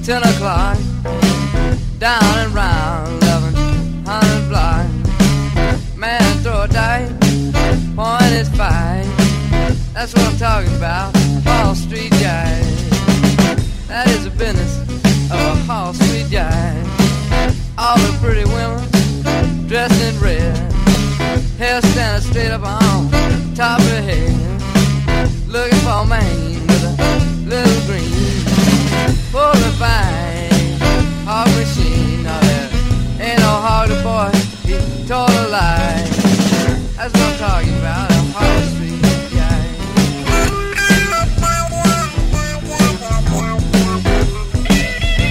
10 o'clock, down and round 1100 block. Man, throw a dice, point is fight. That's what I'm talking about, Wall Street guys. That is the business of a horse